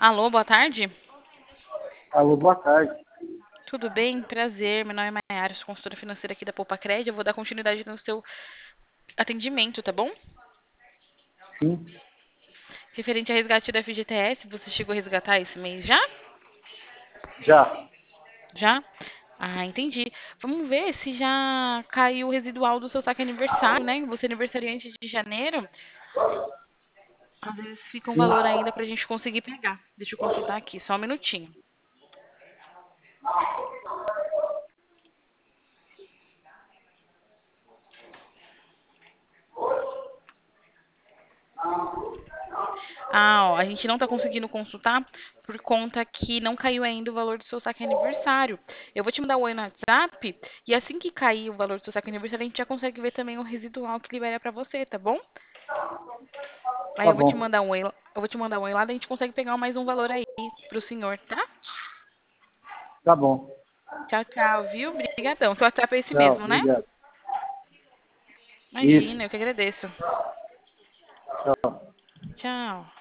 Alô, boa tarde. Alô, boa tarde. Tudo bem? Prazer. Meu nome é Mayara, sou consultora financeira aqui da Poupa Crédito. Eu vou dar continuidade no seu atendimento, tá bom? Sim, Referente a resgate da FGTS, você chegou a resgatar esse mês já? já. Já? Ah, entendi. Vamos ver se já caiu o residual do seu saque aniversário, né? Você é aniversariante de janeiro. Às vezes fica um Sim. valor ainda pra gente conseguir pegar. Deixa eu consultar aqui, só um minutinho. Ah, ó, a gente não tá conseguindo consultar por conta que não caiu ainda o valor do seu saque aniversário. Eu vou te mandar um oi no WhatsApp e assim que cair o valor do seu saque aniversário, a gente já consegue ver também o residual que libera pra você, tá bom? Aí Tá eu vou te bom. mandar um oi, eu vou te mandar um oi lá, daí a gente consegue pegar mais um valor aí pro senhor, tá? Tá bom. Tchau, tchau, viu? Obrigadão. Seu WhatsApp é esse Tchau. mesmo, né? Obrigado. Imagina, Isso. eu que agradeço. Tchau. Tchau.